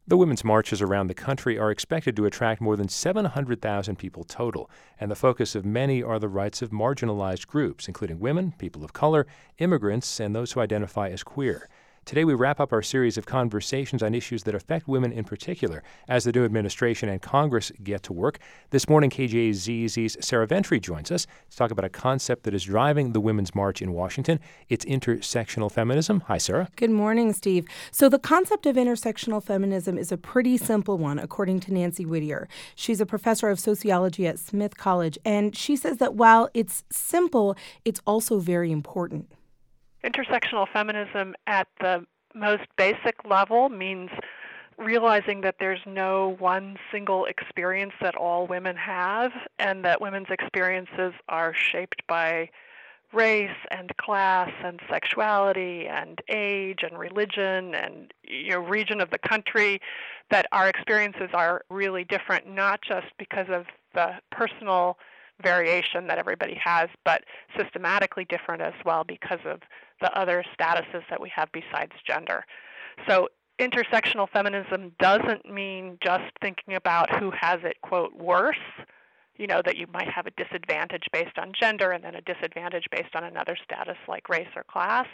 The women's marches around the country are expected to attract more than 700,000 people total, and the focus of many are the rights of marginalized groups, including women, people of color, immigrants, and those who identify as queer. Today, we wrap up our series of conversations on issues that affect women in particular as the new administration and Congress get to work. This morning, KJZZ's Sarah Ventry joins us to talk about a concept that is driving the Women's March in Washington. It's intersectional feminism. Hi, Sarah. Good morning, Steve. So the concept of intersectional feminism is a pretty simple one, according to Nancy Whittier. She's a professor of sociology at Smith College, and she says that while it's simple, it's also very important. Intersectional feminism at the most basic level means realizing that there's no one single experience that all women have, and that women's experiences are shaped by race and class and sexuality and age and religion and region of the country, that our experiences are really different, not just because of the personal variation that everybody has, but systematically different as well because of the other statuses that we have besides gender. So intersectional feminism doesn't mean just thinking about who has it, quote, worse, that you might have a disadvantage based on gender and then a disadvantage based on another status like race or class.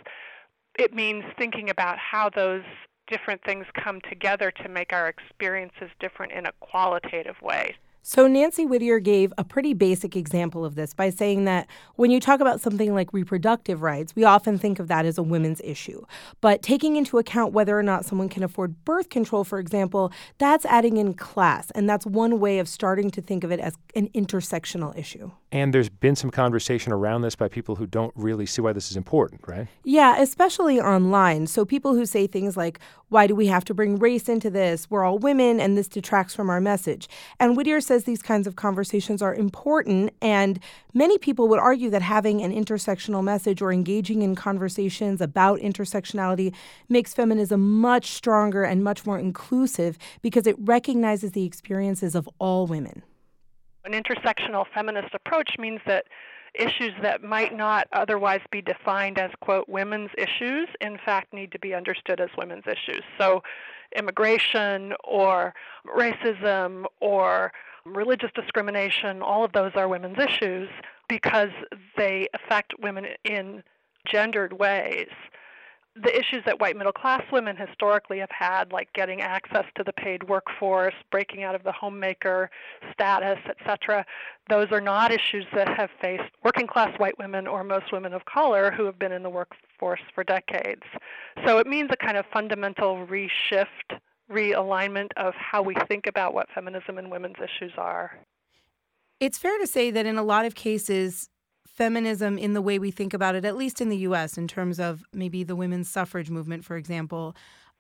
It means thinking about how those different things come together to make our experiences different in a qualitative way. So Nancy Whittier gave a pretty basic example of this by saying that when you talk about something like reproductive rights, we often think of that as a women's issue. But taking into account whether or not someone can afford birth control, for example, that's adding in class. And that's one way of starting to think of it as an intersectional issue. And there's been some conversation around this by people who don't really see why this is important, right? Yeah, especially online. So people who say things like, why do we have to bring race into this? We're all women and this detracts from our message. And Whittier says these kinds of conversations are important, and many people would argue that having an intersectional message or engaging in conversations about intersectionality makes feminism much stronger and much more inclusive because it recognizes the experiences of all women. An intersectional feminist approach means that issues that might not otherwise be defined as, quote, women's issues, in fact, need to be understood as women's issues. So immigration or racism or religious discrimination, all of those are women's issues because they affect women in gendered ways. The issues that white middle-class women historically have had, like getting access to the paid workforce, breaking out of the homemaker status, etc., those are not issues that have faced working-class white women or most women of color who have been in the workforce for decades. So it means a kind of fundamental reshift, realignment of how we think about what feminism and women's issues are. It's fair to say that in a lot of cases, feminism in the way we think about it, at least in the U.S., in terms of maybe the women's suffrage movement, for example,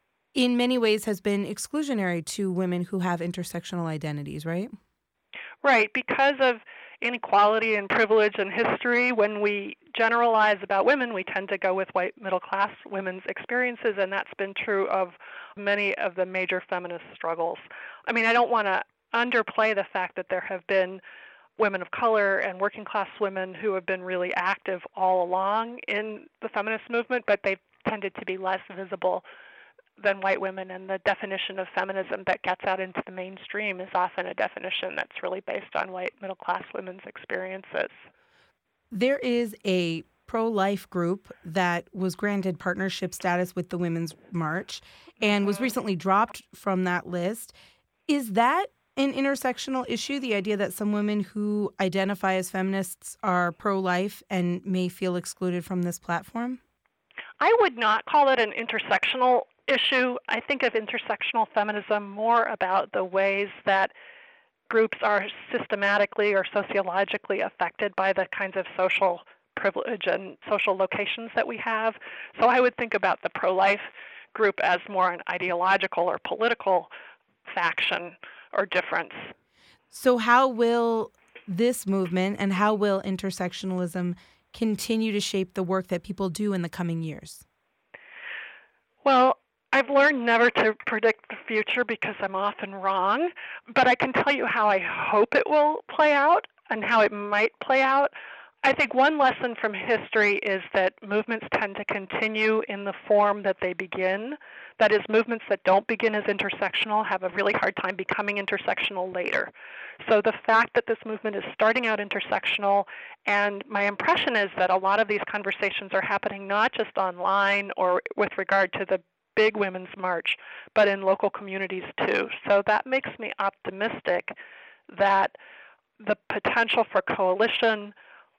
in many ways has been exclusionary to women who have intersectional identities, right? Right, because of inequality and privilege and history, when we generalize about women, we tend to go with white middle-class women's experiences, and that's been true of many of the major feminist struggles. I mean, I don't want to underplay the fact that there have been women of color and working-class women who have been really active all along in the feminist movement, but they've tended to be less visible than white women, and the definition of feminism that gets out into the mainstream is often a definition that's really based on white middle-class women's experiences. There is a pro-life group that was granted partnership status with the Women's March and was recently dropped from that list. Is that an intersectional issue, the idea that some women who identify as feminists are pro-life and may feel excluded from this platform? I would not call it an intersectional issue. I think of intersectional feminism more about the ways that groups are systematically or sociologically affected by the kinds of social privilege and social locations that we have. So I would think about the pro-life group as more an ideological or political faction or difference. So how will this movement and how will intersectionalism continue to shape the work that people do in the coming years? Well, I've learned never to predict the future because I'm often wrong, but I can tell you how I hope it will play out and how it might play out. I think one lesson from history is that movements tend to continue in the form that they begin. That is, movements that don't begin as intersectional have a really hard time becoming intersectional later. So the fact that this movement is starting out intersectional, and my impression is that a lot of these conversations are happening not just online or with regard to the big women's march, but in local communities too. So that makes me optimistic that the potential for coalition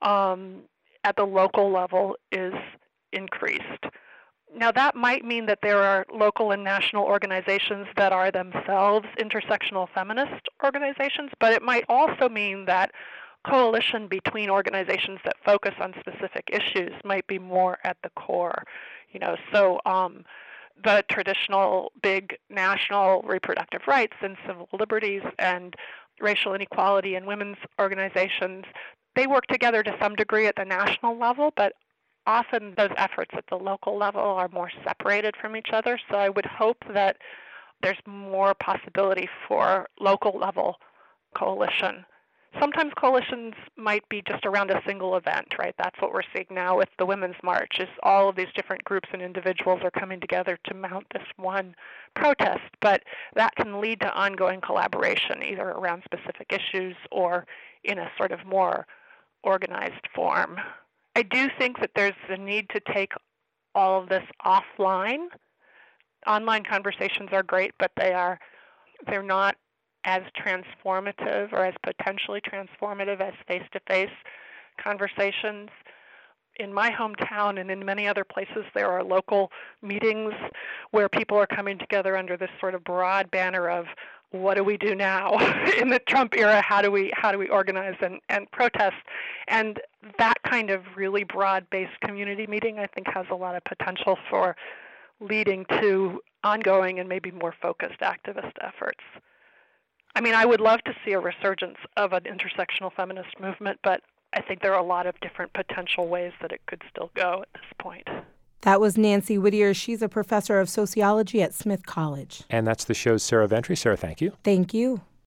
at the local level is increased. Now, that might mean that there are local and national organizations that are themselves intersectional feminist organizations, but it might also mean that coalition between organizations that focus on specific issues might be more at the core. So the traditional big national reproductive rights and civil liberties and racial inequality and women's organizations, they work together to some degree at the national level, but often those efforts at the local level are more separated from each other. So I would hope that there's more possibility for local level coalition. Sometimes coalitions might be just around a single event, right? That's what we're seeing now with the Women's March, is all of these different groups and individuals are coming together to mount this one protest. But that can lead to ongoing collaboration, either around specific issues or in a sort of more organized form. I do think that there's a need to take all of this offline. Online conversations are great, but they're not as transformative or as potentially transformative as face-to-face conversations. In my hometown and in many other places, there are local meetings where people are coming together under this sort of broad banner of what do we do now in the Trump era? How do we organize and protest? And that kind of really broad-based community meeting, I think, has a lot of potential for leading to ongoing and maybe more focused activist efforts. I mean, I would love to see a resurgence of an intersectional feminist movement, but I think there are a lot of different potential ways that it could still go at this point. That was Nancy Whittier. She's a professor of sociology at Smith College. And that's the show's Sarah Ventre. Sarah, thank you. Thank you.